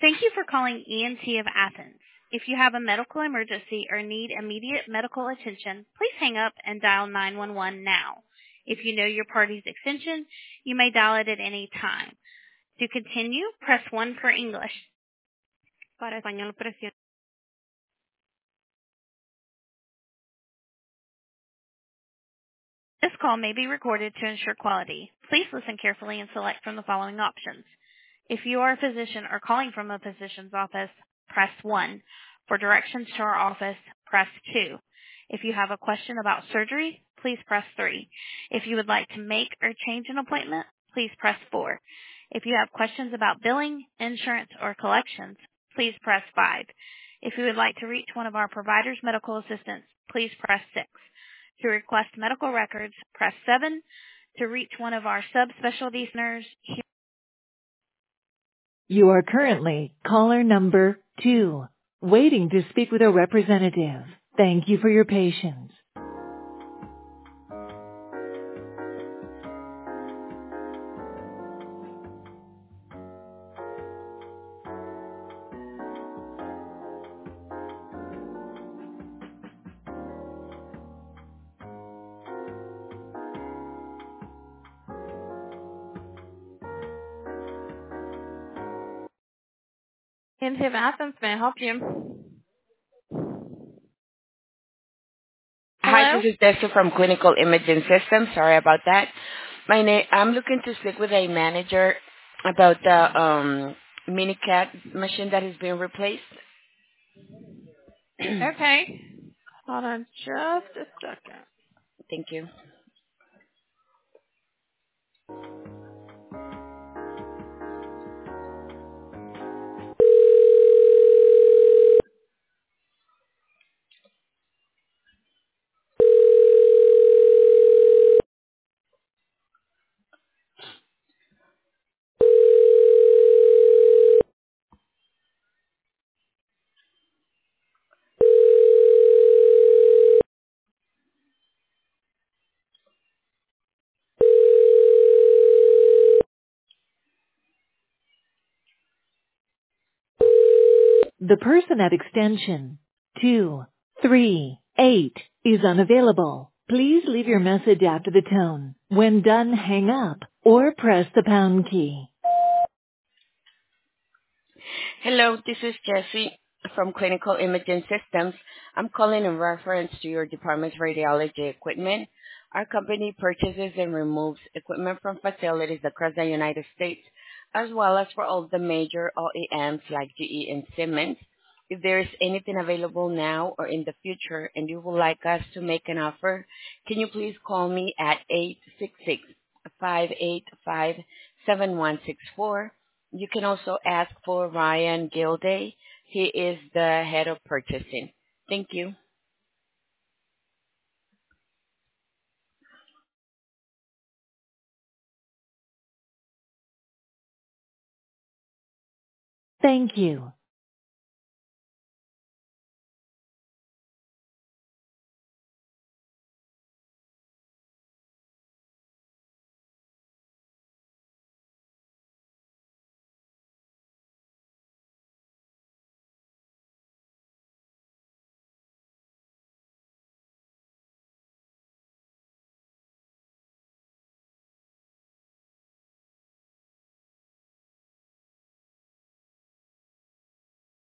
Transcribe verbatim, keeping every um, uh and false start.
Thank you for calling E N T of Athens. If you have a medical emergency or need immediate medical attention, please hang up and dial nine one one now. If you know your party's extension, you may dial it at any time. To continue, press one for English. Para español, presione. This call may be recorded to ensure quality. Please listen carefully and select from the following options. If you are a physician or calling from a physician's office, press one. For directions to our office, press two. If you have a question about surgery, please press three. If you would like to make or change an appointment, please press four. If you have questions about billing, insurance, or collections, please press five. If you would like to reach one of our providers' medical assistants, please press six. To request medical records, press seven. To reach one of our subspecialty centers, you are currently caller number two, waiting to speak with a representative. Thank you for your patience. E N T of Athens, may I help you? Hi, Hello? this is Dexter from Clinical Imaging Systems. Sorry about that. My name. I'm looking to speak with a manager about the um, MiniCat machine that is being replaced. Okay. Hold on just a second. Thank you. The person at extension two three eight is unavailable. Please leave your message after the tone. When done, hang up or press the pound key. Hello, this is Jessie from Clinical Imaging Systems. I'm calling in reference to your department's radiology equipment. Our company purchases and removes equipment from facilities across the United States, as well as for all the major O E Ms like G E and Siemens. If there is anything available now or in the future and you would like us to make an offer, can you please call me at eight six six, five eight five, seven one six four. You can also ask for Ryan Gilday. He is the head of purchasing. Thank you. Thank you.